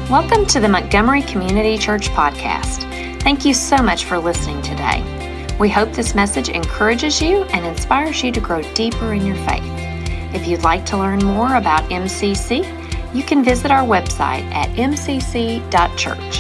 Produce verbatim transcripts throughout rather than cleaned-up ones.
Welcome to the Montgomery Community Church Podcast. Thank you so much for listening today. We hope this message encourages you and inspires you to grow deeper in your faith. If you'd like to learn more about M C C, you can visit our website at m c c dot church.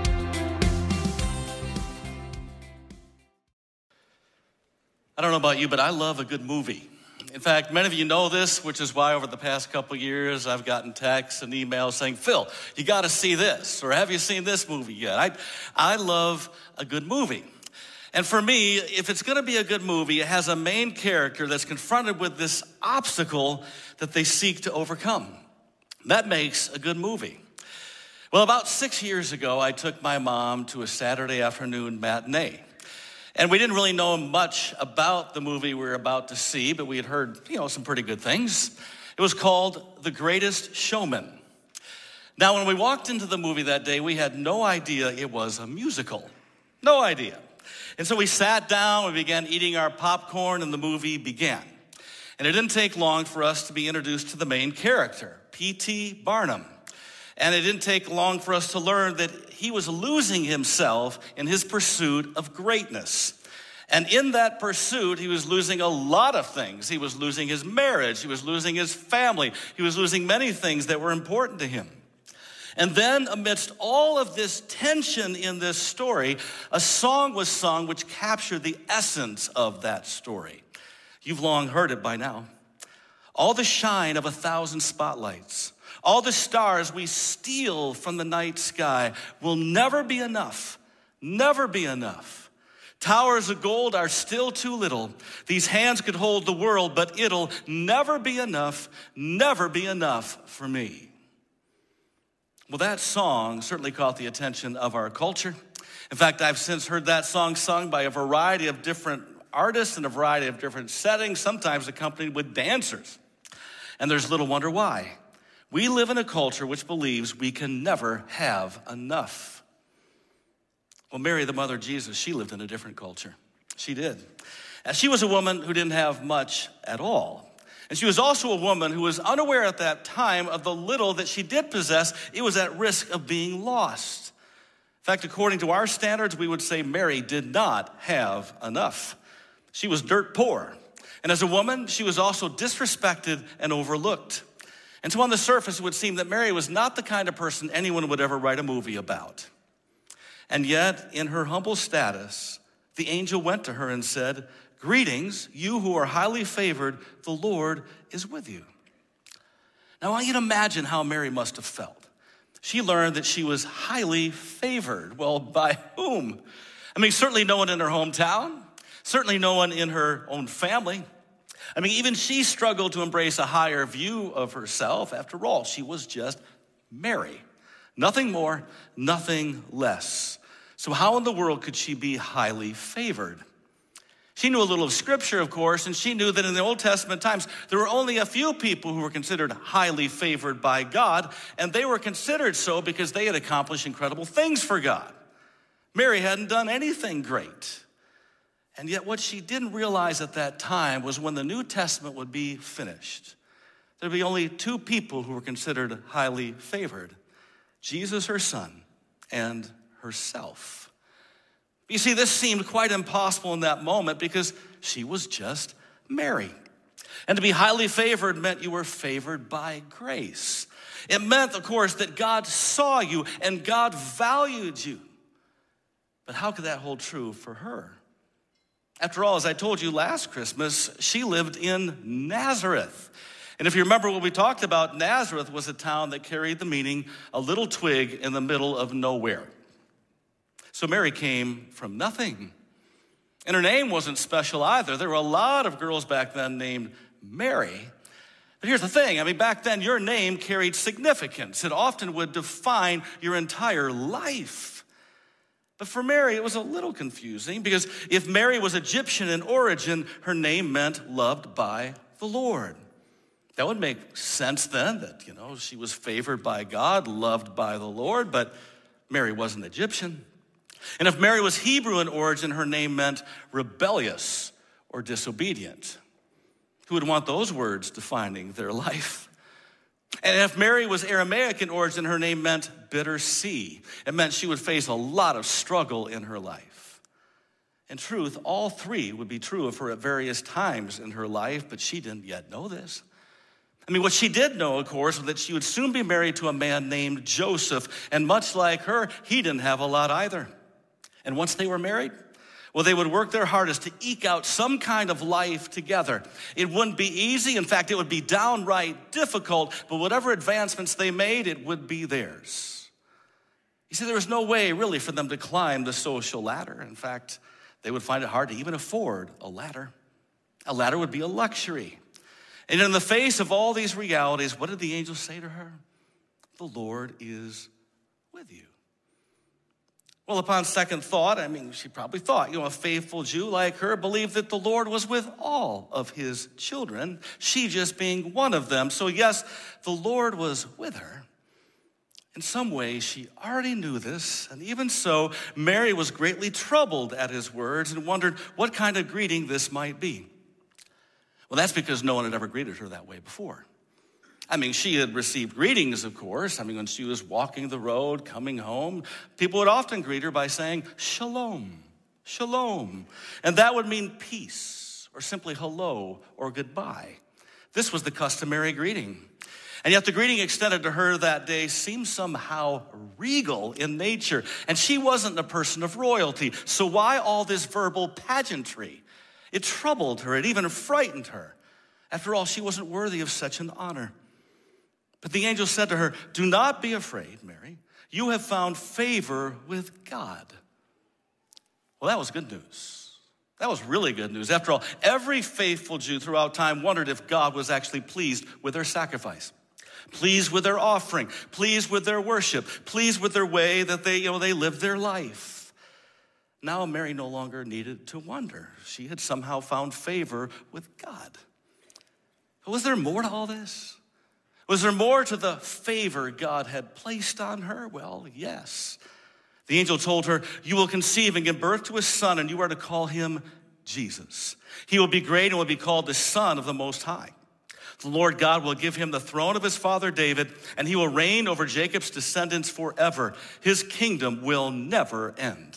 I don't know about you, but I love a good movie. In fact, many of you know this, which is why over the past couple of years, I've gotten texts and emails saying, Phil, you got to see this, or have you seen this movie yet? I, I love a good movie. And for me, if it's going to be a good movie, it has a main character that's confronted with this obstacle that they seek to overcome. That makes a good movie. Well, about six years ago, I took my mom to a Saturday afternoon matinee. And we didn't really know much about the movie we were about to see, but we had heard, you know, some pretty good things. It was called The Greatest Showman. Now, when we walked into the movie that day, we had no idea it was a musical. No idea. And so we sat down, we began eating our popcorn, and the movie began. And it didn't take long for us to be introduced to the main character, P T Barnum. And it didn't take long for us to learn that he was losing himself in his pursuit of greatness. And in that pursuit, he was losing a lot of things. He was losing his marriage. He was losing his family. He was losing many things that were important to him. And then amidst all of this tension in this story, a song was sung which captured the essence of that story. You've long heard it by now. All the shine of a thousand spotlights, all the stars we steal from the night sky will never be enough, never be enough. Towers of gold are still too little. These hands could hold the world, but it'll never be enough, never be enough for me. Well, that song certainly caught the attention of our culture. In fact, I've since heard that song sung by a variety of different artists in a variety of different settings, sometimes accompanied with dancers. And there's little wonder why. We live in a culture which believes we can never have enough. Well, Mary, the mother of Jesus, she lived in a different culture. She did. And she was a woman who didn't have much at all. And she was also a woman who was unaware at that time of the little that she did possess. It was at risk of being lost. In fact, according to our standards, we would say Mary did not have enough. She was dirt poor. And as a woman, she was also disrespected and overlooked. And so on the surface, it would seem that Mary was not the kind of person anyone would ever write a movie about. And yet, in her humble status, the angel went to her and said, "Greetings, you who are highly favored, the Lord is with you." Now, I want you to imagine how Mary must have felt. She learned that she was highly favored. Well, by whom? I mean, certainly no one in her hometown, certainly no one in her own family. I mean, even she struggled to embrace a higher view of herself. After all, she was just Mary. Nothing more, nothing less. So how in the world could she be highly favored? She knew a little of Scripture, of course, and she knew that in the Old Testament times, there were only a few people who were considered highly favored by God, and they were considered so because they had accomplished incredible things for God. Mary hadn't done anything great. And yet what she didn't realize at that time was when the New Testament would be finished, there'd be only two people who were considered highly favored: Jesus, her son, and herself. You see, this seemed quite impossible in that moment because she was just Mary. And to be highly favored meant you were favored by grace. It meant, of course, that God saw you and God valued you. But how could that hold true for her? After all, as I told you last Christmas, she lived in Nazareth. And if you remember what we talked about, Nazareth was a town that carried the meaning, a little twig in the middle of nowhere. So Mary came from nothing. And her name wasn't special either. There were a lot of girls back then named Mary. But here's the thing. I mean, back then, your name carried significance. It often would define your entire life. But for Mary, it was a little confusing because if Mary was Egyptian in origin, her name meant loved by the Lord. That would make sense then that, you know, she was favored by God, loved by the Lord, but Mary wasn't Egyptian. And if Mary was Hebrew in origin, her name meant rebellious or disobedient. Who would want those words defining their life? And if Mary was Aramaic in origin, her name meant bitter sea. It meant she would face a lot of struggle in her life. In truth, all three would be true of her at various times in her life, but she didn't yet know this. I mean, what she did know, of course, was that she would soon be married to a man named Joseph, and much like her, he didn't have a lot either. And once they were married, well, they would work their hardest to eke out some kind of life together. It wouldn't be easy. In fact, it would be downright difficult, but whatever advancements they made, it would be theirs. You see, there was no way really for them to climb the social ladder. In fact, they would find it hard to even afford a ladder. A ladder would be a luxury. And in the face of all these realities, what did the angel say to her? The Lord is with you. Well, upon second thought, I mean, she probably thought, you know, a faithful Jew like her believed that the Lord was with all of his children, she just being one of them. So yes, the Lord was with her. In some ways, she already knew this, and even so, Mary was greatly troubled at his words and wondered what kind of greeting this might be. Well, that's because no one had ever greeted her that way before. I mean, she had received greetings, of course. I mean, when she was walking the road, coming home, people would often greet her by saying, shalom, shalom. And that would mean peace, or simply hello, or goodbye. This was the customary greeting. And yet the greeting extended to her that day seemed somehow regal in nature. And she wasn't a person of royalty. So why all this verbal pageantry? It troubled her. It even frightened her. After all, she wasn't worthy of such an honor. But the angel said to her, do not be afraid, Mary. You have found favor with God. Well, that was good news. That was really good news. After all, every faithful Jew throughout time wondered if God was actually pleased with their sacrifice, pleased with their offering, pleased with their worship, pleased with their way that they, you know, they lived their life. Now Mary no longer needed to wonder. She had somehow found favor with God. But was there more to all this? Was there more to the favor God had placed on her? Well, yes. The angel told her, you will conceive and give birth to a son, and you are to call him Jesus. He will be great and will be called the Son of the Most High. The Lord God will give him the throne of his father David, and he will reign over Jacob's descendants forever. His kingdom will never end.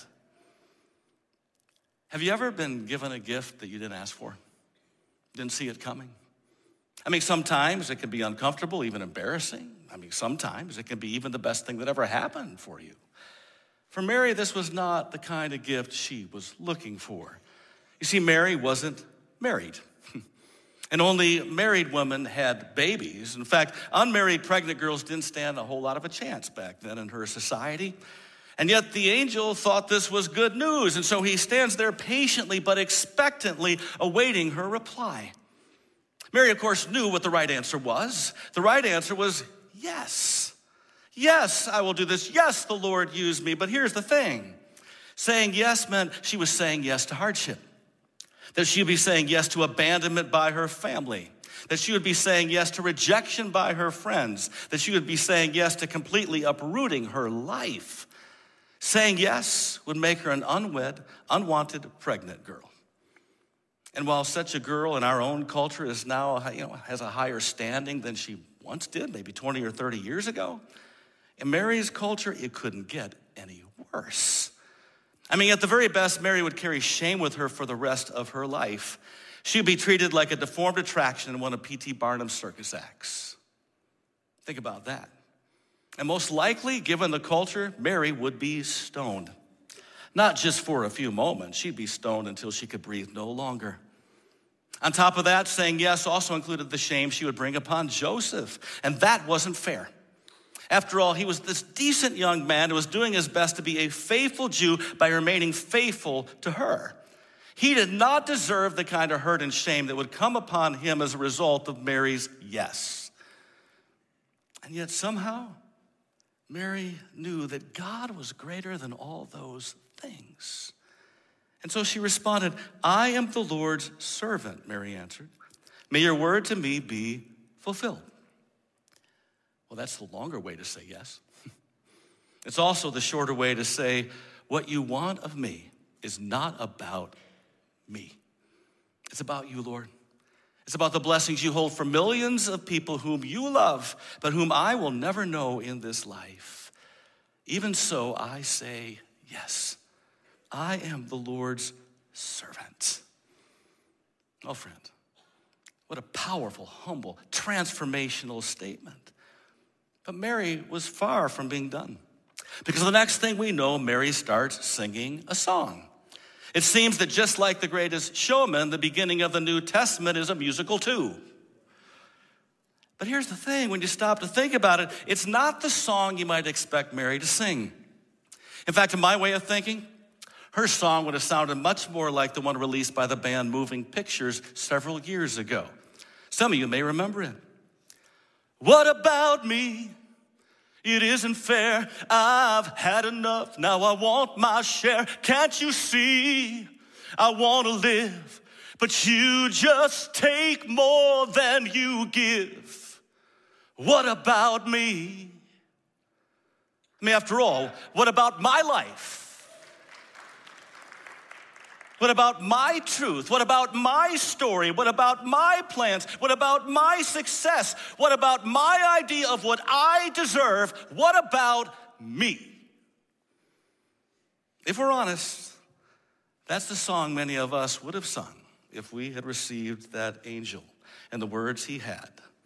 Have you ever been given a gift that you didn't ask for? Didn't see it coming? I mean, sometimes it can be uncomfortable, even embarrassing. I mean, sometimes it can be even the best thing that ever happened for you. For Mary, this was not the kind of gift she was looking for. You see, Mary wasn't married. And only married women had babies. In fact, unmarried pregnant girls didn't stand a whole lot of a chance back then in her society. And yet the angel thought this was good news. And so he stands there patiently but expectantly awaiting her reply. Mary, of course, knew what the right answer was. The right answer was yes. Yes, I will do this. Yes, the Lord used me. But here's the thing. Saying yes meant she was saying yes to hardship. That she would be saying yes to abandonment by her family. That she would be saying yes to rejection by her friends. That she would be saying yes to completely uprooting her life. Saying yes would make her an unwed, unwanted, pregnant girl. And while such a girl in our own culture is now, you know, has a higher standing than she once did, maybe twenty or thirty years ago, in Mary's culture, it couldn't get any worse. I mean, at the very best, Mary would carry shame with her for the rest of her life. She would be treated like a deformed attraction in one of P T Barnum's circus acts. Think about that. And most likely, given the culture, Mary would be stoned. Not just for a few moments. She'd be stoned until she could breathe no longer. On top of that, saying yes also included the shame she would bring upon Joseph. And that wasn't fair. After all, he was this decent young man who was doing his best to be a faithful Jew by remaining faithful to her. He did not deserve the kind of hurt and shame that would come upon him as a result of Mary's yes. And yet somehow, Mary knew that God was greater than all those things. And so she responded, I am the Lord's servant, Mary answered. May your word to me be fulfilled. Well, that's the longer way to say yes. It's also the shorter way to say, what you want of me is not about me. It's about you, Lord. It's about the blessings you hold for millions of people whom you love, but whom I will never know in this life. Even so, I say yes. I am the Lord's servant. Oh, friend, what a powerful, humble, transformational statement. But Mary was far from being done. Because the next thing we know, Mary starts singing a song. It seems that just like The Greatest Showman, the beginning of the New Testament is a musical too. But here's the thing, when you stop to think about it, it's not the song you might expect Mary to sing. In fact, in my way of thinking, her song would have sounded much more like the one released by the band Moving Pictures several years ago. Some of you may remember it. What about me? It isn't fair. I've had enough. Now I want my share. Can't you see? I want to live, but you just take more than you give. What about me? I mean, after all, what about my life? What about my truth? What about my story? What about my plans? What about my success? What about my idea of what I deserve? What about me? If we're honest, that's the song many of us would have sung if we had received that angel and the words he had.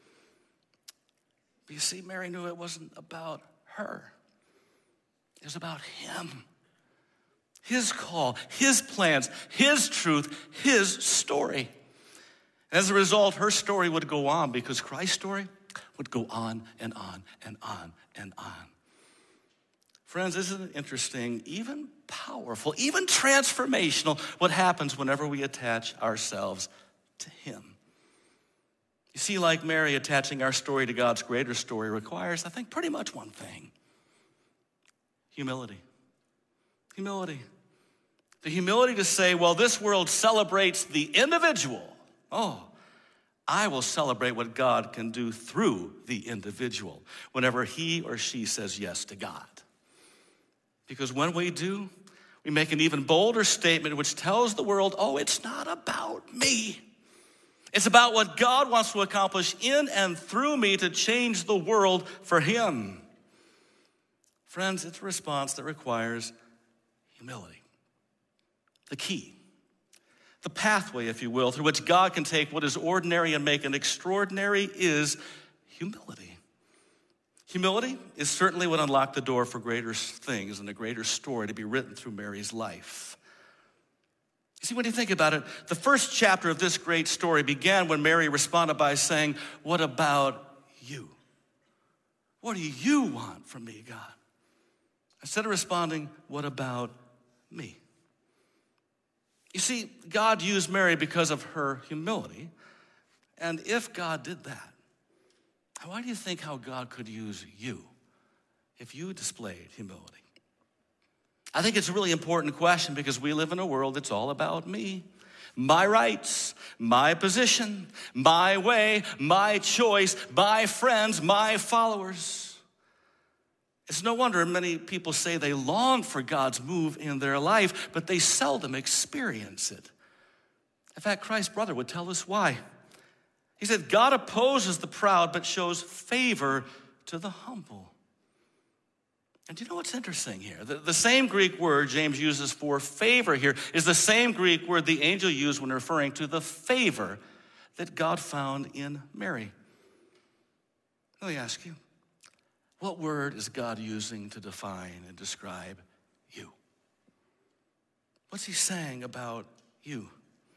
But you see, Mary knew it wasn't about her. It was about him. His call, his plans, his truth, his story. As a result, her story would go on because Christ's story would go on and on and on and on. Friends, isn't it interesting, even powerful, even transformational, what happens whenever we attach ourselves to him? You see, like Mary, attaching our story to God's greater story requires, I think, pretty much one thing: humility. Humility. The humility to say, well, this world celebrates the individual. Oh, I will celebrate what God can do through the individual whenever he or she says yes to God. Because when we do, we make an even bolder statement which tells the world, oh, it's not about me. It's about what God wants to accomplish in and through me to change the world for him. Friends, it's a response that requires humility. The key, the pathway, if you will, through which God can take what is ordinary and make it extraordinary is humility. Humility is certainly what unlocked the door for greater things and a greater story to be written through Mary's life. You see, when you think about it, the first chapter of this great story began when Mary responded by saying, what about you? What do you want from me, God? Instead of responding, what about me? You see, God used Mary because of her humility. And if God did that, why do you think how God could use you if you displayed humility? I think it's a really important question because we live in a world that's all about me. My rights, my position, my way, my choice, my friends, my followers. It's no wonder many people say they long for God's move in their life, but they seldom experience it. In fact, Christ's brother would tell us why. He said, God opposes the proud, but shows favor to the humble. And do you know what's interesting here? The, the same Greek word James uses for favor here is the same Greek word the angel used when referring to the favor that God found in Mary. Let me ask you, what word is God using to define and describe you? What's he saying about you?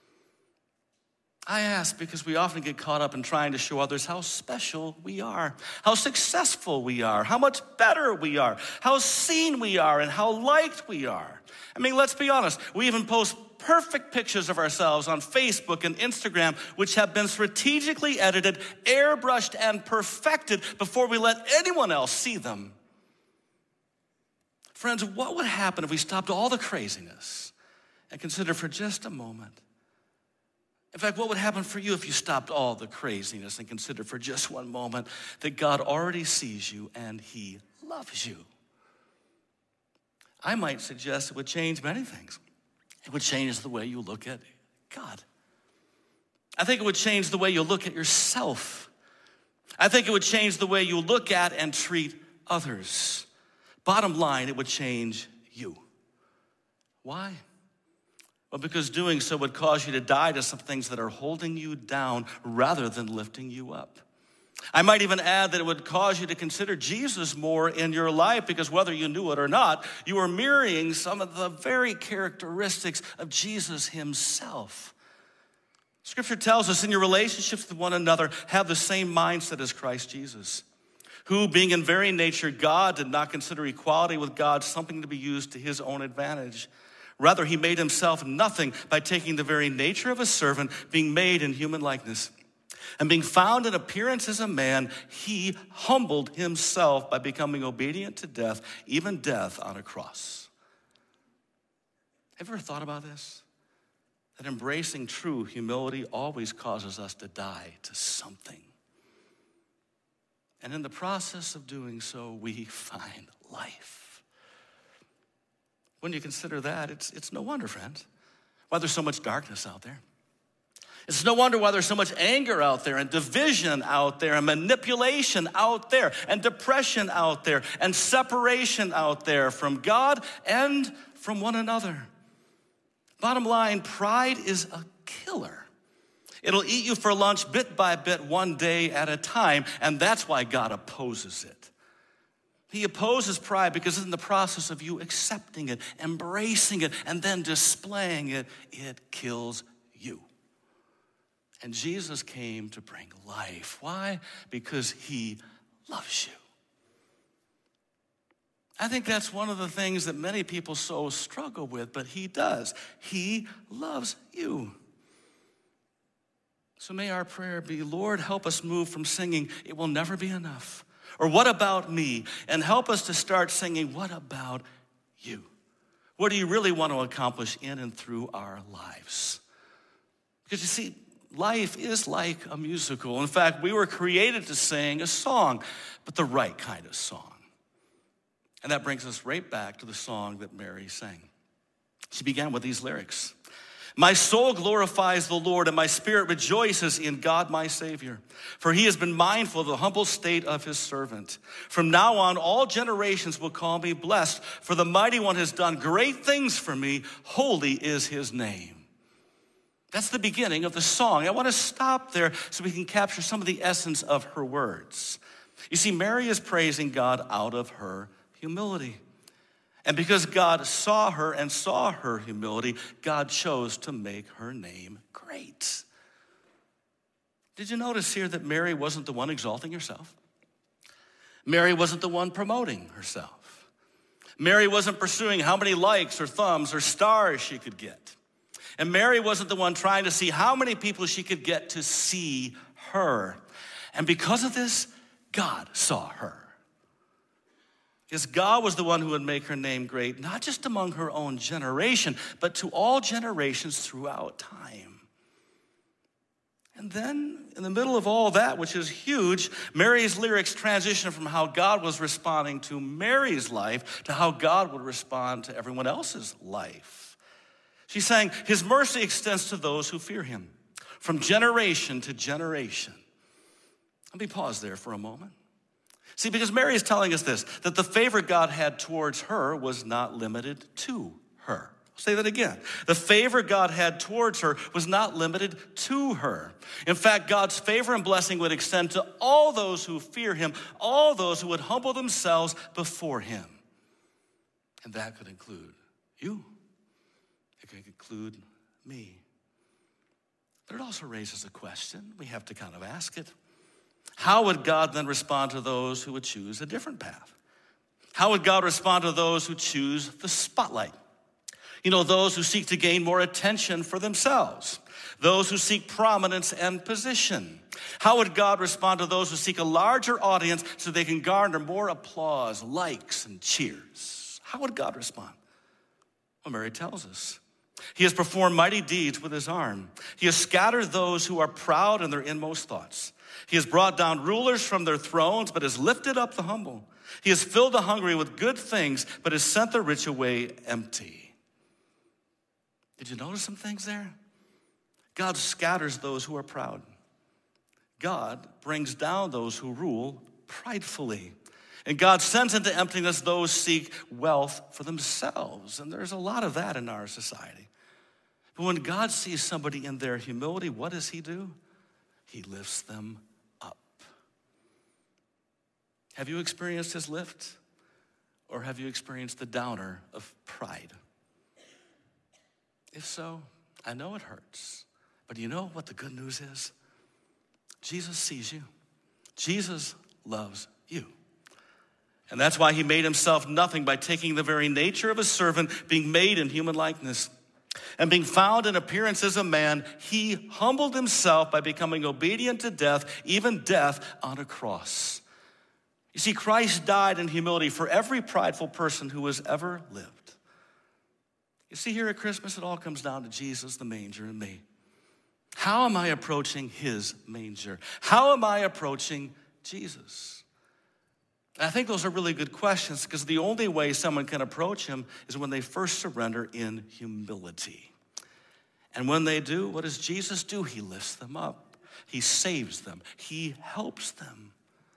I ask because we often get caught up in trying to show others how special we are, how successful we are, how much better we are, how seen we are, and how liked we are. I mean, let's be honest. We even post perfect pictures of ourselves on Facebook and Instagram, which have been strategically edited, airbrushed, and perfected before we let anyone else see them. Friends, what would happen if we stopped all the craziness and considered for just a moment? In fact, what would happen for you if you stopped all the craziness and considered for just one moment that God already sees you and he loves you? I might suggest it would change many things. It would change the way you look at God. I think it would change the way you look at yourself. I think it would change the way you look at and treat others. Bottom line, it would change you. Why? Well, because doing so would cause you to die to some things that are holding you down rather than lifting you up. I might even add that it would cause you to consider Jesus more in your life, because whether you knew it or not, you are mirroring some of the very characteristics of Jesus himself. Scripture tells us in your relationships with one another, have the same mindset as Christ Jesus, who, being in very nature God, did not consider equality with God something to be used to his own advantage. Rather, he made himself nothing by taking the very nature of a servant, being made in human likeness. And being found in appearance as a man, he humbled himself by becoming obedient to death, even death on a cross. Have you ever thought about this? That embracing true humility always causes us to die to something. And in the process of doing so, we find life. When you consider that, it's, it's no wonder, friends, why there's so much darkness out there. It's no wonder why there's so much anger out there and division out there and manipulation out there and depression out there and separation out there from God and from one another. Bottom line, pride is a killer. It'll eat you for lunch bit by bit, one day at a time, and that's why God opposes it. He opposes pride because in the process of you accepting it, embracing it, and then displaying it, it kills you. And Jesus came to bring life. Why? Because he loves you. I think that's one of the things that many people so struggle with, but he does. He loves you. So may our prayer be, Lord, help us move from singing, it will never be enough, or what about me? And help us to start singing, what about you? What do you really want to accomplish in and through our lives? Because you see, life is like a musical. In fact, we were created to sing a song, but the right kind of song. And that brings us right back to the song that Mary sang. She began with these lyrics. My soul glorifies the Lord, and my spirit rejoices in God my Savior. For he has been mindful of the humble state of his servant. From now on, all generations will call me blessed, for the Mighty One has done great things for me. Holy is his name. That's the beginning of the song. I want to stop there so we can capture some of the essence of her words. You see, Mary is praising God out of her humility. And because God saw her and saw her humility, God chose to make her name great. Did you notice here that Mary wasn't the one exalting herself? Mary wasn't the one promoting herself. Mary wasn't pursuing how many likes or thumbs or stars she could get. And Mary wasn't the one trying to see how many people she could get to see her. And because of this, God saw her. Because God was the one who would make her name great, not just among her own generation, but to all generations throughout time. And then, in the middle of all that, which is huge, Mary's lyrics transition from how God was responding to Mary's life to how God would respond to everyone else's life. She's saying, his mercy extends to those who fear him, from generation to generation. Let me pause there for a moment. See, because Mary is telling us this, that the favor God had towards her was not limited to her. I'll say that again. The favor God had towards her was not limited to her. In fact, God's favor and blessing would extend to all those who fear him, all those who would humble themselves before him. And that could include you. It could include me. But it also raises a question. We have to kind of ask it. How would God then respond to those who would choose a different path? How would God respond to those who choose the spotlight? You know, those who seek to gain more attention for themselves. Those who seek prominence and position. How would God respond to those who seek a larger audience so they can garner more applause, likes, and cheers? How would God respond? Well, Mary tells us. He has performed mighty deeds with his arm. He has scattered those who are proud in their inmost thoughts. He has brought down rulers from their thrones, but has lifted up the humble. He has filled the hungry with good things, but has sent the rich away empty. Did you notice some things there? God scatters those who are proud. God brings down those who rule pridefully. And God sends into emptiness those who seek wealth for themselves. And there's a lot of that in our society. But when God sees somebody in their humility, what does he do? He lifts them up. Have you experienced his lift? Or have you experienced the downer of pride? If so, I know it hurts. But you know what the good news is? Jesus sees you. Jesus loves you. And that's why he made himself nothing by taking the very nature of a servant, being made in human likeness. And being found in appearance as a man, he humbled himself by becoming obedient to death, even death on a cross. You see, Christ died in humility for every prideful person who has ever lived. You see, here at Christmas, it all comes down to Jesus, the manger, and me. How am I approaching his manger? How am I approaching Jesus? And I think those are really good questions, because the only way someone can approach him is when they first surrender in humility. And when they do, what does Jesus do? He lifts them up. He saves them. He helps them.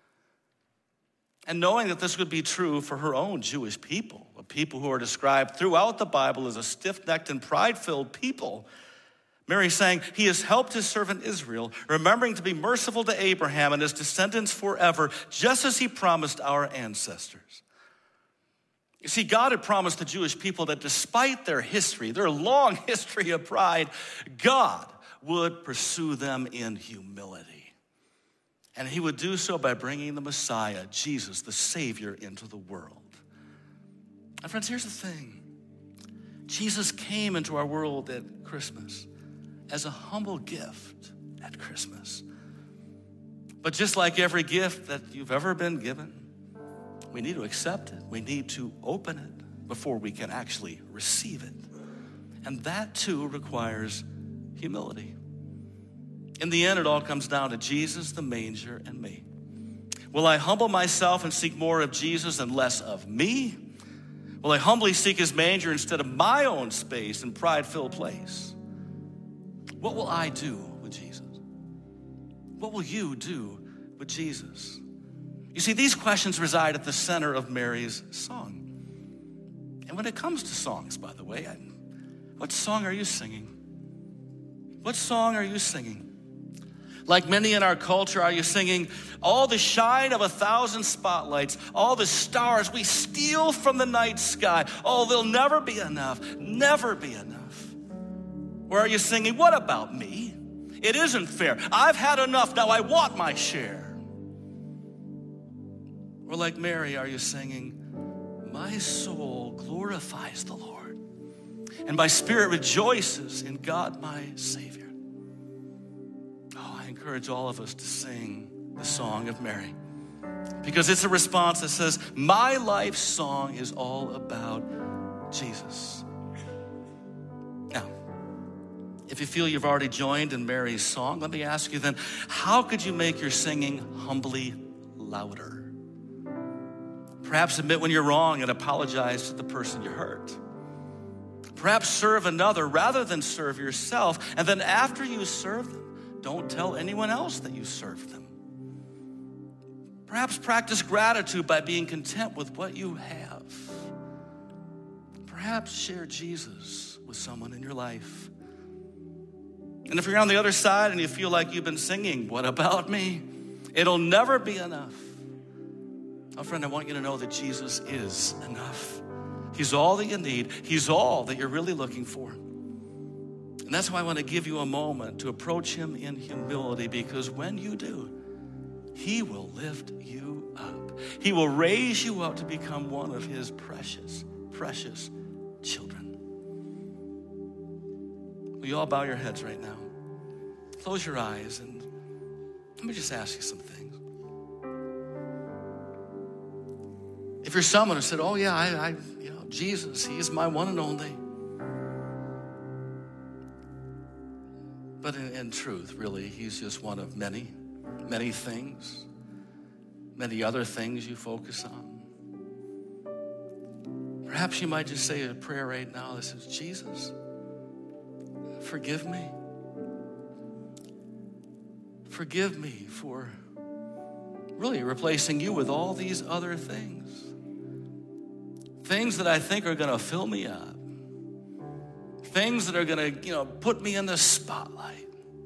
And knowing that this would be true for her own Jewish people, a people who are described throughout the Bible as a stiff-necked and pride-filled people, Mary saying, he has helped his servant Israel, remembering to be merciful to Abraham and his descendants forever, just as he promised our ancestors. You see, God had promised the Jewish people that despite their history, their long history of pride, God would pursue them in humility. And he would do so by bringing the Messiah, Jesus, the Savior, into the world. And friends, here's the thing. Jesus came into our world at Christmas as a humble gift at Christmas. But just like every gift that you've ever been given, we need to accept it. We need to open it before we can actually receive it. And that too requires humility. In the end, it all comes down to Jesus, the manger, and me. Will I humble myself and seek more of Jesus and less of me? Will I humbly seek his manger instead of my own space and pride-filled place? What will I do with Jesus? What will you do with Jesus? You see, these questions reside at the center of Mary's song. And when it comes to songs, by the way, I, what song are you singing? What song are you singing? Like many in our culture, are you singing, all the shine of a thousand spotlights, all the stars we steal from the night sky, oh, there'll never be enough, never be enough? Or are you singing, what about me? It isn't fair. I've had enough, now I want my share. Or like Mary, are you singing, my soul glorifies the Lord, and my spirit rejoices in God my Savior? I encourage all of us to sing the song of Mary, because it's a response that says, my life's song is all about Jesus. Now, if you feel you've already joined in Mary's song, let me ask you then, how could you make your singing humbly louder? Perhaps admit when you're wrong and apologize to the person you hurt. Perhaps serve another rather than serve yourself, and then after you serve them, don't tell anyone else that you served them. Perhaps practice gratitude by being content with what you have. Perhaps share Jesus with someone in your life. And if you're on the other side and you feel like you've been singing, what about me? It'll never be enough. Oh, friend, I want you to know that Jesus is enough. He's all that you need. He's all that you're really looking for. And that's why I want to give you a moment to approach him in humility, because when you do, he will lift you up. He will raise you up to become one of his precious, precious children. Will you all bow your heads right now? Close your eyes and let me just ask you some things. If you're someone who said, oh yeah, I, I you know, Jesus, he is my one and only. But in, in truth, really, he's just one of many, many things, many other things you focus on. Perhaps you might just say a prayer right now that says, Jesus, forgive me. forgive me for really replacing you with all these other things. Things that I think are going to fill me up. Things that are going to, you know, put me in the spotlight.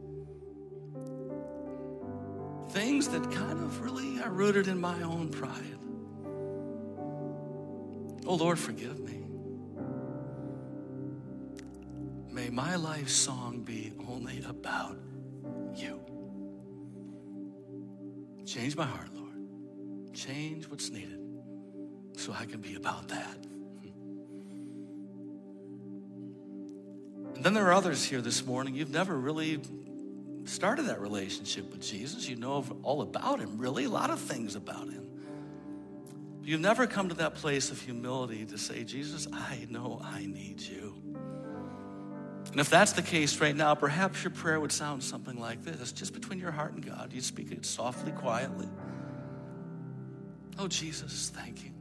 Things that kind of really are rooted in my own pride. Oh, Lord, forgive me. May my life song be only about you. Change my heart, Lord. Change what's needed so I can be about that. And then there are others here this morning. You've never really started that relationship with Jesus. You know all about him, really, a lot of things about him. But you've never come to that place of humility to say, Jesus, I know I need you. And if that's the case right now, perhaps your prayer would sound something like this, just between your heart and God. You speak it softly, quietly. Oh, Jesus, thank you.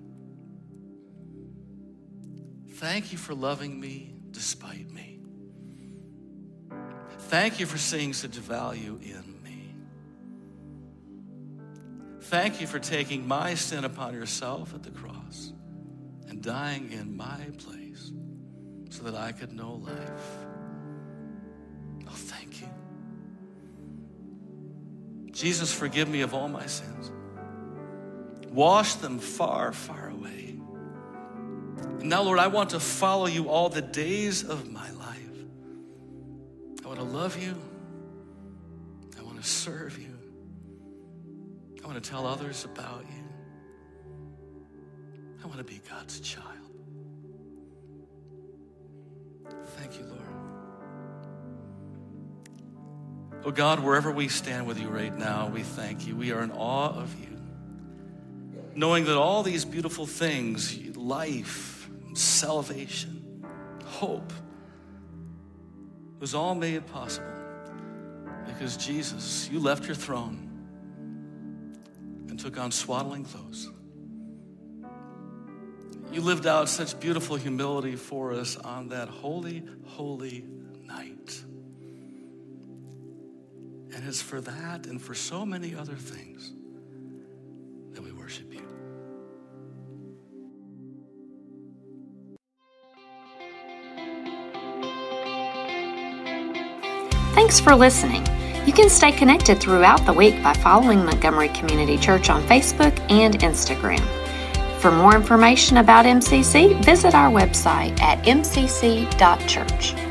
Thank you for loving me despite me. Thank you for seeing such value in me. Thank you for taking my sin upon yourself at the cross and dying in my place so that I could know life. Oh, thank you. Jesus, forgive me of all my sins. Wash them far, far away. And now, Lord, I want to follow you all the days of my life. I want to love you. I want to serve you. I want to tell others about you. I want to be God's child. Thank you, Lord. Oh God, wherever we stand with you right now, we thank you. We are in awe of you. Knowing that all these beautiful things, life, salvation, hope, was all made possible because Jesus, you left your throne and took on swaddling clothes. You lived out such beautiful humility for us on that holy, holy night. And it's for that and for so many other things that we worship you. Thanks for listening. You can stay connected throughout the week by following Montgomery Community Church on Facebook and Instagram. For more information about M C C, visit our website at m c c dot church.